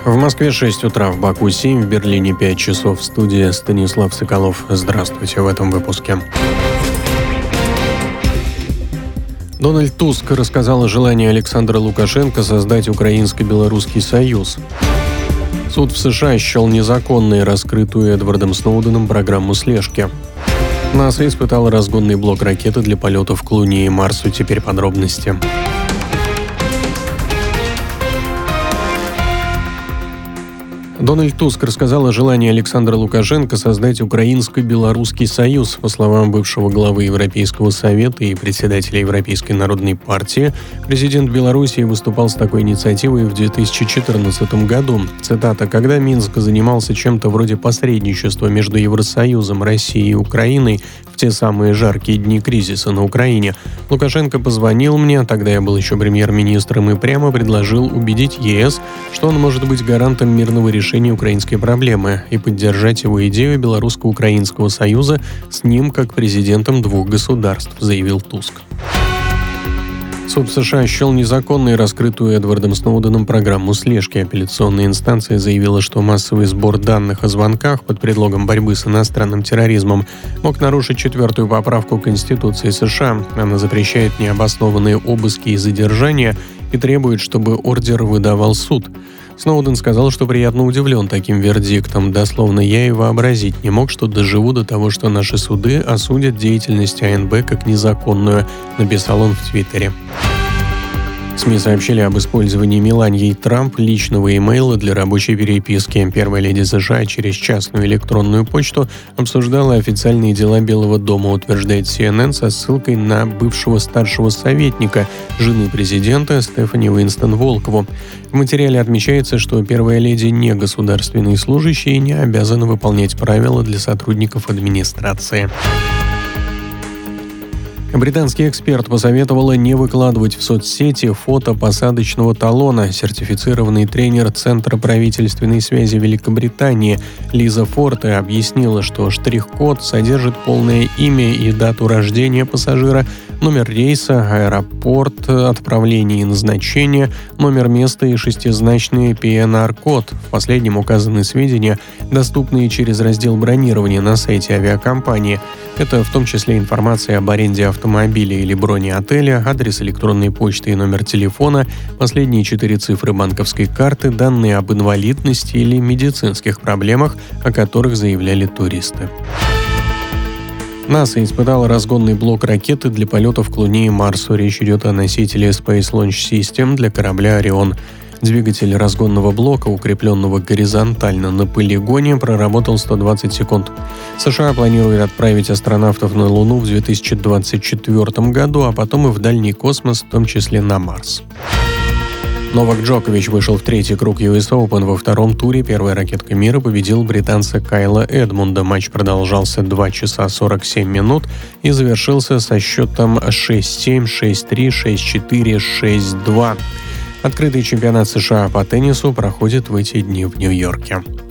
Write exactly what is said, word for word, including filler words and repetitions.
В Москве шесть утра, в Баку семь, в Берлине пять часов. В студии Станислав Соколов. Здравствуйте в этом выпуске. Дональд Туск рассказал о желании Александра Лукашенко создать Украинско-Белорусский союз. Суд в США счел незаконной раскрытую Эдвардом Сноуденом программу слежки. НАСА испытала разгонный блок ракеты для полетов к Луне и Марсу. Теперь подробности. Дональд Туск рассказал о желании Александра Лукашенко создать Украинско-Белорусский союз. По словам бывшего главы Европейского совета и председателя Европейской народной партии, президент Белоруссии выступал с такой инициативой в две тысячи четырнадцатом году. Цитата: «Когда Минск занимался чем-то вроде посредничества между Евросоюзом, Россией и Украиной в те самые жаркие дни кризиса на Украине, Лукашенко позвонил мне, тогда я был еще премьер-министром, и прямо предложил убедить ЕС, что он может быть гарантом мирного решения украинской проблемы и поддержать его идею Белорусско-Украинского союза с ним как президентом двух государств», заявил Туск. Суд в США счел незаконной раскрытую Эдвардом Сноуденом программу слежки. Апелляционная инстанция заявила, что массовый сбор данных о звонках под предлогом борьбы с иностранным терроризмом мог нарушить четвертую поправку Конституции США. Она запрещает необоснованные обыски и задержания и требует, чтобы ордер выдавал суд. Сноуден сказал, что приятно удивлен таким вердиктом. Дословно, я и вообразить не мог, что доживу до того, что наши суды осудят деятельность АНБ как незаконную, написал он в Твиттере. СМИ сообщили об использовании Меланьей Трамп личного имейла для рабочей переписки. Первая леди США через частную электронную почту обсуждала официальные дела Белого дома, утверждает си эн эн со ссылкой на бывшего старшего советника жены президента Стефани Уинстон Волкову. В материале отмечается, что первая леди не государственный служащий и не обязана выполнять правила для сотрудников администрации. Британский эксперт посоветовала не выкладывать в соцсети фото посадочного талона. Сертифицированный тренер Центра правительственной связи Великобритании Лиза Форте объяснила, что штрих-код содержит полное имя и дату рождения пассажира, номер рейса, аэропорт, отправление и назначение, номер места и шестизначный пи эн ар-код. В последнем указаны сведения, доступные через раздел бронирования на сайте авиакомпании. Это в том числе информация об аренде автомобиля или броне отеля, адрес электронной почты и номер телефона, последние четыре цифры банковской карты, данные об инвалидности или медицинских проблемах, о которых заявляли туристы. НАСА испытала разгонный блок ракеты для полетов к Луне и Марсу. Речь идет о носителе Space Launch System для корабля «Орион». Двигатель разгонного блока, укрепленного горизонтально на полигоне, проработал сто двадцать секунд. США планирует отправить астронавтов на Луну в две тысячи двадцать четвёртом году, а потом и в дальний космос, в том числе на Марс. Новак Джокович вышел в третий круг ю эс Open. Во втором туре первая ракетка мира победил британца Кайла Эдмунда. Матч продолжался два часа сорок семь минут и завершился со счетом шесть семь, шесть три, шесть четыре, шесть два. Открытый чемпионат США по теннису проходит в эти дни в Нью-Йорке.